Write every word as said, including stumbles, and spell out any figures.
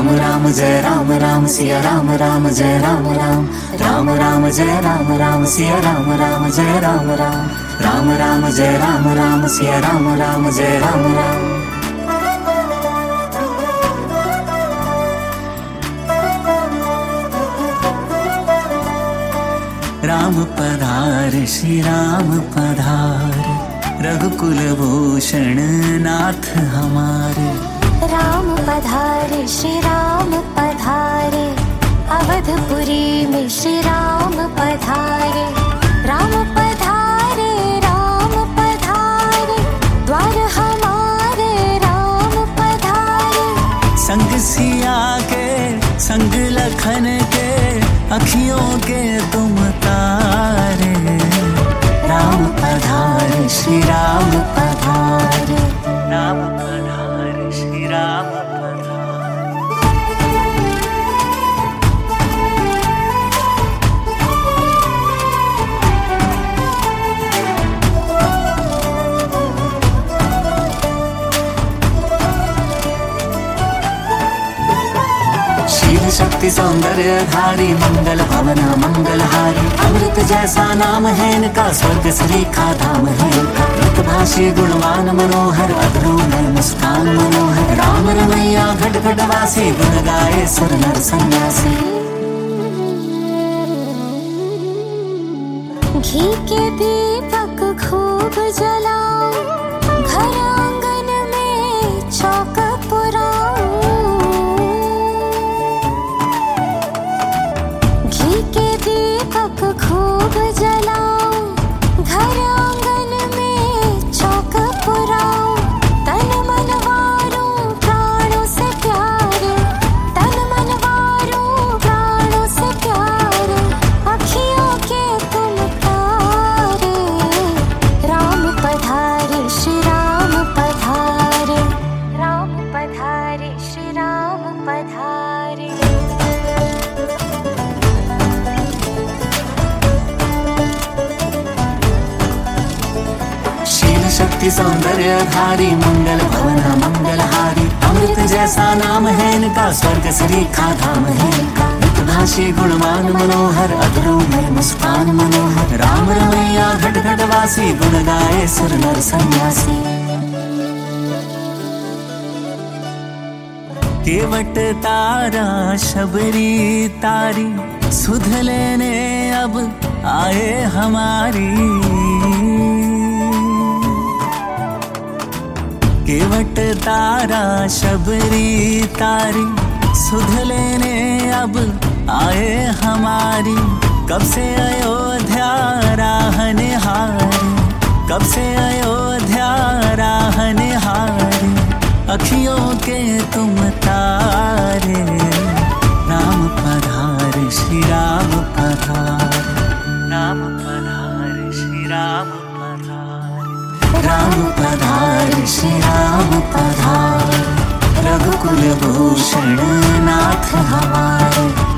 राम राम जय राम राम सिया राम राम जय राम राम राम राम जय राम राम सिया राम राम जय राम राम राम राम जय राम राम सिया राम राम जय राम राम। राम पधार श्री राम पधार रघुकुल भूषण नाथ हमारे। राम पधारे श्री राम पधारे अवधपुरी में श्री राम पधारे। राम पधारे राम पधारे द्वार हमारे राम पधारे। संग सिया के संग लखन के अखियों के तुम तारे। राम पधारे श्री राम पधारे राम पधारे श्री राम पधारे। शील शक्ति सौंदर्य धारी मंगल भवन मंगलहारी। अमृत जैसा नाम है इनका स्वर्ग सरीखा धाम है इनका। भाषी गुणवान मनोहर अधरों में मुस्कान मनोहर। राम रमैया घट घट वासी गुण गाए सुर नर सन्यासी। घी के दीपक खूब जलाओ घर आंगन में चौक पुराओ। घी के दीपक खूब जलाओ घर आंगन में चौक पुराओ। तन मन वारों प्राणों से प्यारे तन मन वारों प्राणों से प्यारे अखियों के तुम तारे। राम पधारे श्री राम पधारे राम पधारे श्री राम पधारे। शील शक्ति सौंदर्य धारी मंगल भवन मंगलहारी। अमृत जैसा नाम है इनका स्वर्ग सरीखा धाम है इनका। भाषी गुणवान मनोहर अधरों में मुस्कान मनोहर। राम रमैया घट घट वासी गुण गाए सुर नर सन्यासी। केवट तारा शबरी तारी सुध लेने अब आए हमारी। केवट तारा शबरी तारी सुध लेने अब आए हमारी। कब से अयोध्या राह निहारी कब से अयोध्या राह निहारी अखियों के तुम तारे। राम पधारे श्री राम पधारे राम पधारे श्री राम पधारे राम पधारे श्री राम पधारे रघुकुल भूषण नाथ हमारे।